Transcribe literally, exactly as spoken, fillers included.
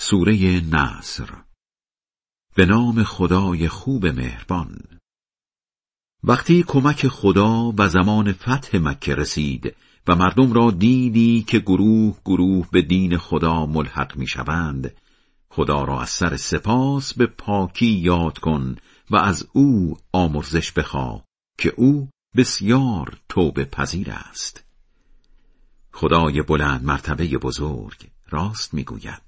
سوره نصر. به نام خدای خوب مهربان. وقتی کمک خدا و زمان فتح مکه رسید و مردم را دیدی که گروه گروه به دین خدا ملحق می شوند، خدا را از سر سپاس به پاکی یاد کن و از او آمرزش بخواه که او بسیار توبه پذیر است. خدای بلند مرتبه بزرگ راست می گوید.